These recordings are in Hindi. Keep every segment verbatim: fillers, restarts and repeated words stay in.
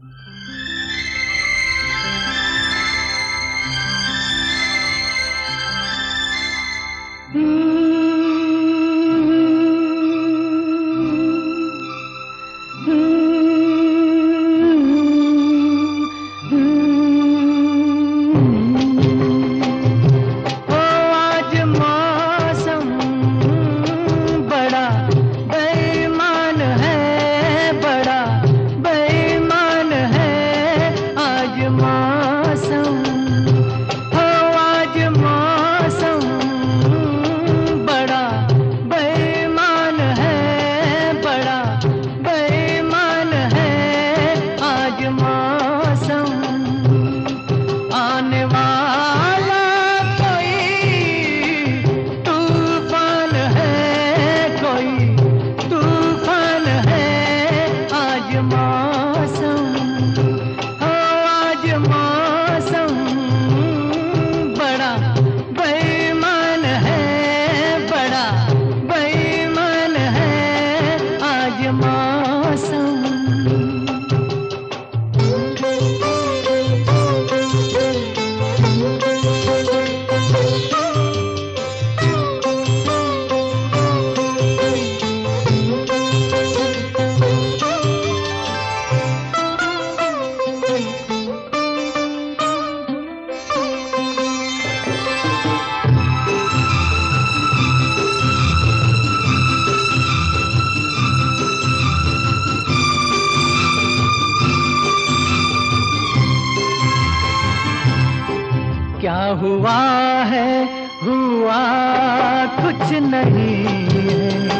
क्या हुआ है, हुआ कुछ नहीं है।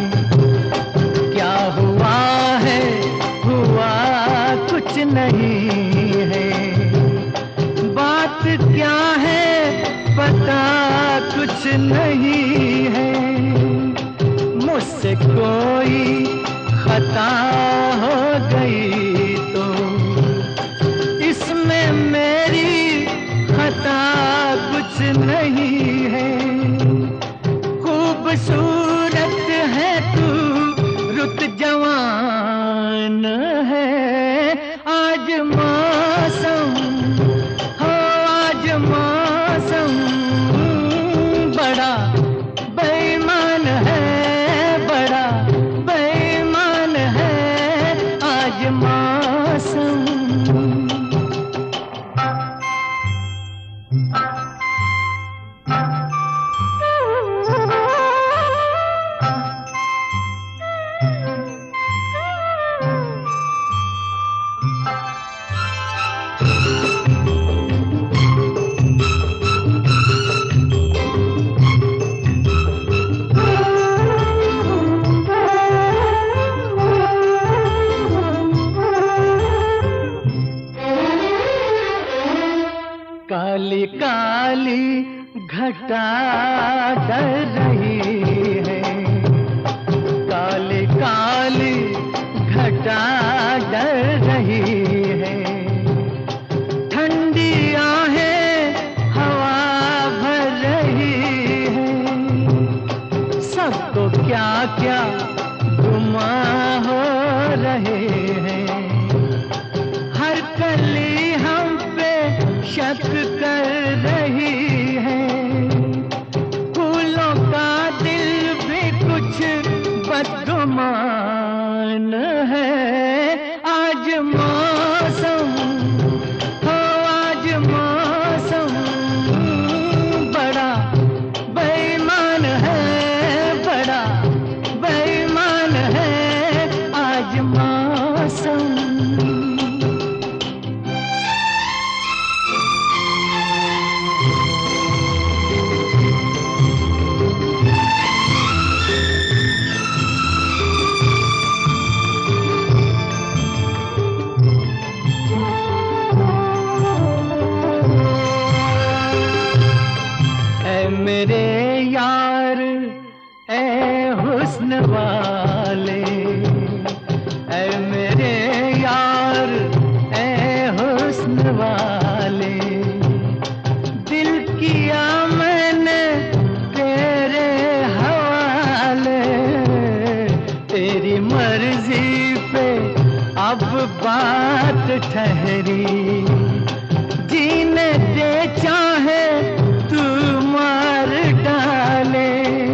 क्या हुआ है, हुआ कुछ नहीं है। बात क्या है पता कुछ नहीं है। मुझसे कोई खता हो गई तो इसमें मेरी खता कुछ नहीं है। खूबसूरत है तू, रुत जवान है। आज मौसम हो, आज मौसम बड़ा बेईमान है, बड़ा बेईमान है आज मौसम। काली काली घटा डर रही है। काली काली घटा डर रही है। ठंडी आहें हवा भर रही है। सबको क्या क्या गुमा हो रहे हैं। हर कली हम पे शक कर रही है। फूलों का दिल भी कुछ बदगुमान है। आज मौसम हो, आज मौसम बड़ा बेईमान है, बड़ा बेईमान है आज मौसम। मेरे यार ए हुस्न वाले, ए मेरे यार ए हुस्न वाले। दिल किया मैंने तेरे हवाले। तेरी मर्जी पे अब बात रात ठहरी, जीने दे चाहे तू मार डाले,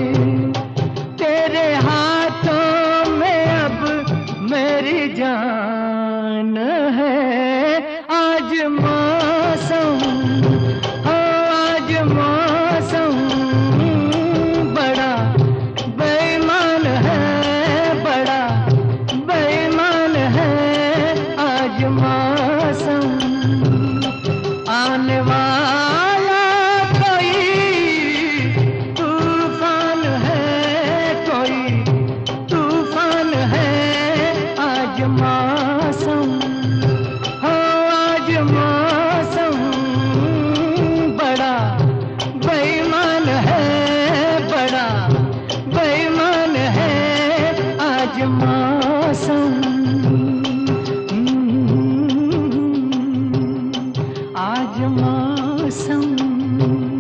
तेरे हाथों में अब मेरी जान है। आज मौसम हो, आज मौसम बड़ा बेईमान है, बड़ा बेईमान है आज मौसम। आने वाला कोई तूफान है, कोई तूफान है आज मौसम हो, आज मौसम बड़ा बेईमान है, बड़ा बेईमान है आज मौसम। आज मौसम